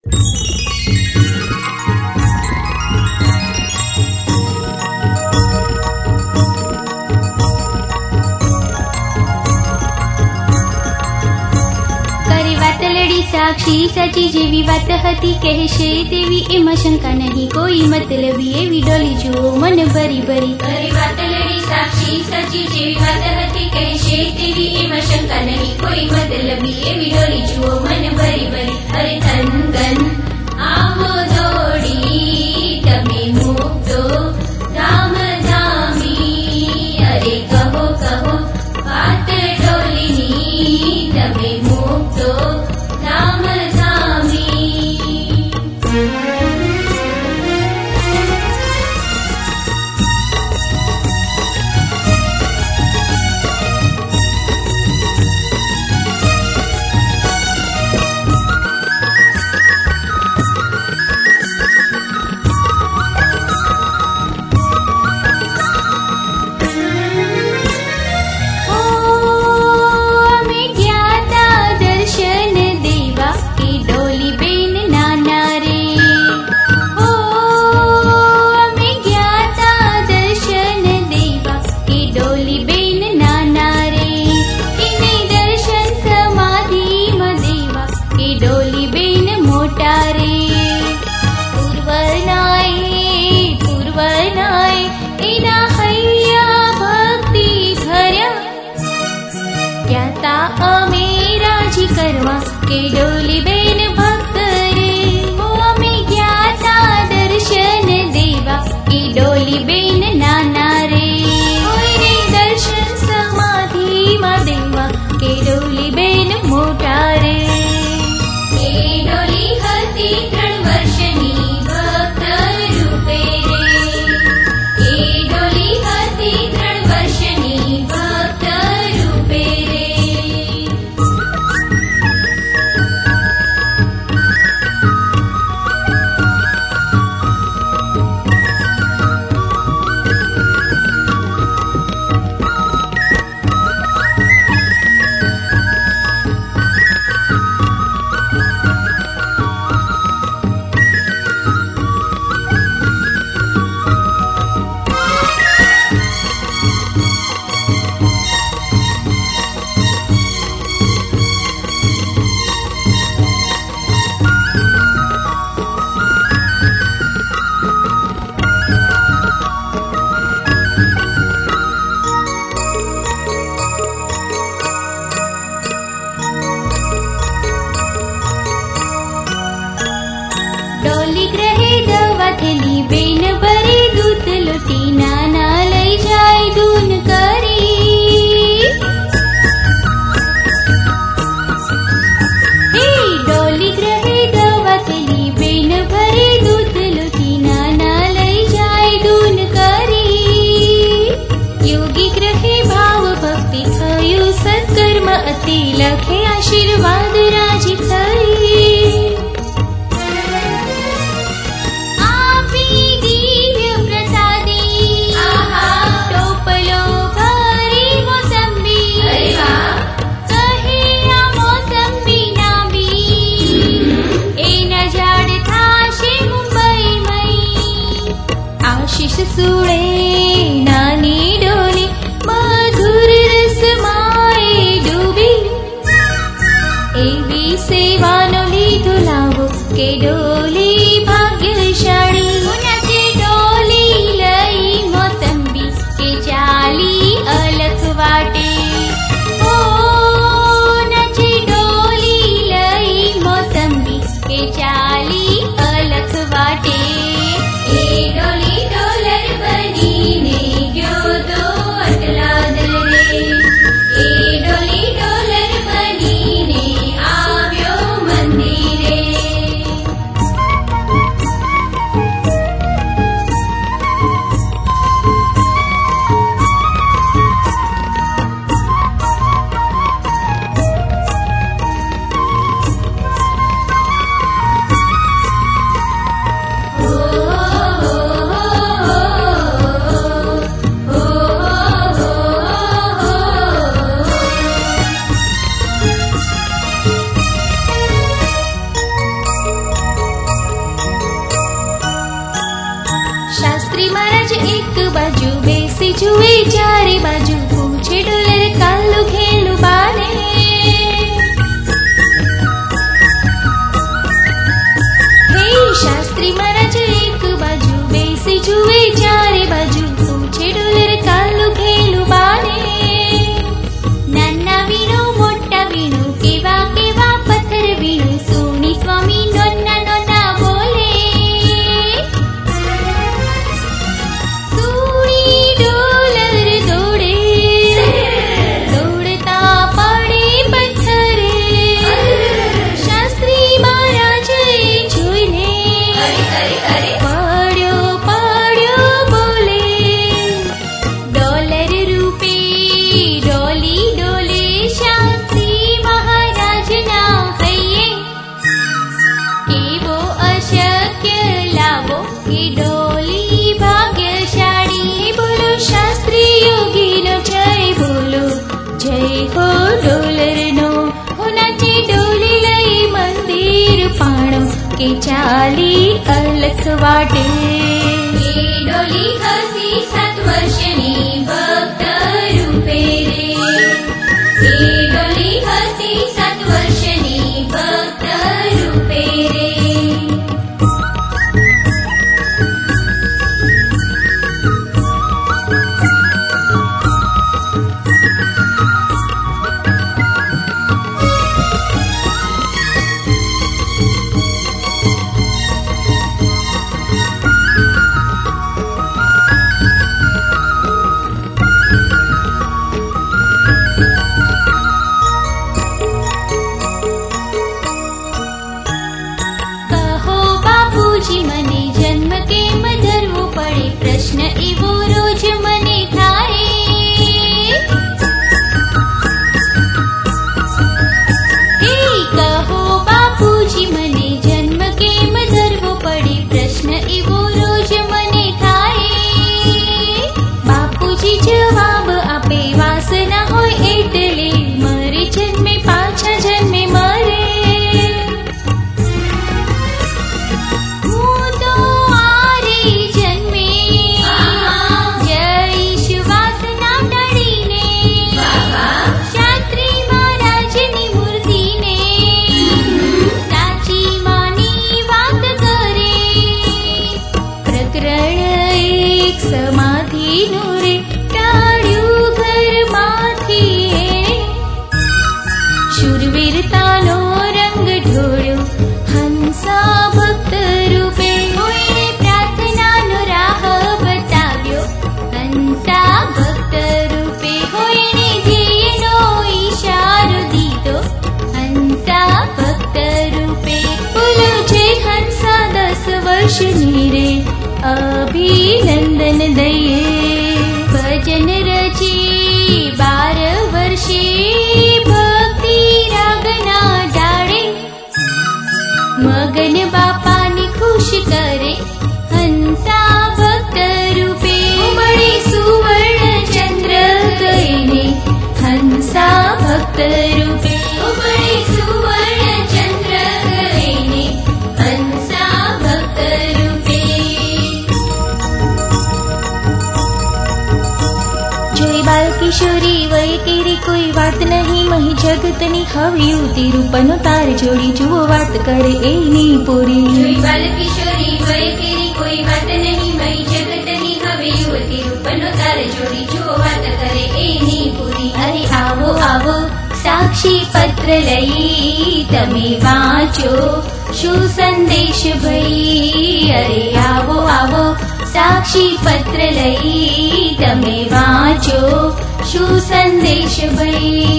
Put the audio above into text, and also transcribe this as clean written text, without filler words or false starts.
साक्षी सची जेवी बात हती कहेशे तेवी एमा शंका नहीं कोई मतलबी एवी डोली जुओ मन भरी भरी। अरे बात लड़ी साक्षी सची जेवी बात हती कहेशे तेवी एमा शंका नहीं कोई मतलबी एवी डोली जुओ मन भरी भरी। अरे तन गन आवो दौड़ी तमे मुक्तो धाम धामी। अरे कहो कहो बात डोलीनी तमे मुक्तो धाम धामी। के डोली बेन भक्त रे वो में ज्ञाता दर्शन देवा के डोली बेन नाना रे। रे दर्शन समाधि मा देवा के डोली बेन मोटा रे। के डोली हती 3 वर्षनी भक्त रूपे रे। के डोली हती 3 वर्षनी भक्त रूपे रे। डोली ग्रहे दवा थेली बेन भरी दूध लुटी नाना लई जाय दून करी। हे डोली ग्रहे दवा थेली बेन भरी दूध लुटी नाना लई जाय दून करी। योगी ग्रहे भाव भक्ति थयु सत्कर्म अति लखे आशीर्वाद राजी थई। सुड़े नानी डोली मधुर रस माए डूबी। एवी सेवा नो लीधो लावो के डोली भाग्यशाળી। नचे डोली लई मोसंबी के चाली अलख वाटे। ओ नचे डोली लई मोसंबी के चाली अलख वाटे। ए डोली बनीने गयो दो अटला दरे। ए डोली डोलर बनीने आव्यो मंदिरे। बाजू बेसी जुए चारे बाजू पूछे डोलर कालू खेलू बाने हे शास्त्री महाराज एक बाजू बेसी जुए चारे बाजू पूछे डोलर कालू खेलू बाने नाना वीणु मोटा वीणु केवा केवा पत्थर वीणु सोनी स्वामी नोना नोना बोले सोनी डोलर दौड़े दौड़ता पड़े पत्थर शास्त्री महाराज જોઈને પડ્યો પડ્યો બોલે ડોલર રૂપે ડોલી ડોલે શાસ્ત્રી મહારાજના હૈયે કેવો અશક્ય લાવો એ ડોલી ભાગ્યશાળી બોલો શાસ્ત્રી યોગીનો જય બોલો જય હો ડોલરનો હો નાચે ડોલી લઈ મંદિર પાણો કે ચાલી અલખ વાટે એ ડોલી હતી 7 વર્ષની ભક્ત રૂપે રે એ ડોલી હતી 7 વર્ષની ભક્ત રૂપે રે કહો બાપુજી મને જન્મ કેમ ધરવો પડે પ્રશ્ન એવો રોજ મને થાય હે કહો બાપુજી મને જન્મ કેમ ધરવો પડે પ્રશ્ન એવો રોજ મને થાય બાપુજી જવાબ આપે વાસના હોય એટલે મરે જન્મે પાછા જન્મે મરે હું તો આરે જન્મે જઈશ વાસના ટાળીને શાસ્ત્રી મહારાજની મૂર્તિને સાચી માની વાત કરે પ્રકરણ એક સમાધિનું રે ટાળ્યું ઘરમાંથી એણે શૂરવીરતાનો રંગ ઢોળ્યો હંસા ભક્ત રૂપે કોઈને પ્રાર્થનાનો રાહ બતાવ્યો હંસા ભક્ત રૂપે કોઈને ધ્યેયનો ઈશારો દીધો હંસા ભક્ત રૂપે બોલો જય હંસા 10 વર્ષની રે અભિનંદન દઈએ ભજન રચી 12 વર્ષે ભક્તિ રાગના ડાળે મગન બાપાને ખુશ કરે હંસા ભક્ત રૂપે ઉમળે સુવર્ણ ચંદ્ર કહીને હંસા ભક્ત રૂપે ઉમળે સુવર્ણ ચંદ્ર કહીને હંસા ભક્ત રૂપે જોઈ બાલકિશોરી વય કેરી કોઈ વાત નહીં મહી જગતની હવ્યુતિ રૂપનો તાર જોડી જુઓ વાત કરે એની પૂરી જોઈ બાલકિશોરી વય કેરી કોઈ વાત નહીં મહી જગતની હવે યુવતી રૂપનો તાર જોડી જુઓ વાત કરે એની પૂરી અરે આવો આવો સાક્ષી પત્ર લઈ તમે વાંચો શું સંદેશ ભઈ અરે આવો આવો સાક્ષી પત્ર લઈ તમે વાંચો શું સંદેશ ભઈ